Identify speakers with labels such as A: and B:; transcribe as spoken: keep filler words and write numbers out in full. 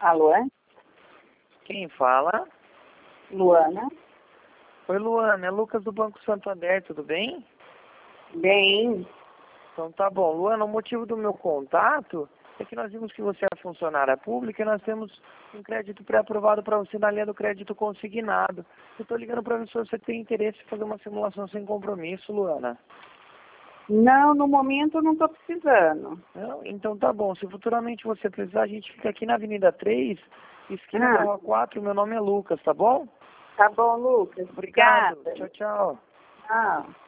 A: Alô?
B: Quem fala?
A: Luana?
B: Oi, Luana, é Lucas do Banco Santander, tudo bem?
A: Bem.
B: Então tá bom. Luana, o motivo do meu contato é que nós vimos que você é funcionária pública e nós temos um crédito pré-aprovado para você na linha do crédito consignado. Eu estou ligando para ver se você tem interesse em fazer uma simulação sem compromisso, Luana.
A: Não, no momento eu não estou precisando.
B: Não? Então tá bom. Se futuramente você precisar, a gente fica aqui na Avenida três, esquina
A: Ah.
B: da Rua quatro. Meu nome é Lucas, tá bom?
A: Tá bom, Lucas.
B: Obrigado.
A: Obrigada.
B: Tchau, tchau.
A: Tchau.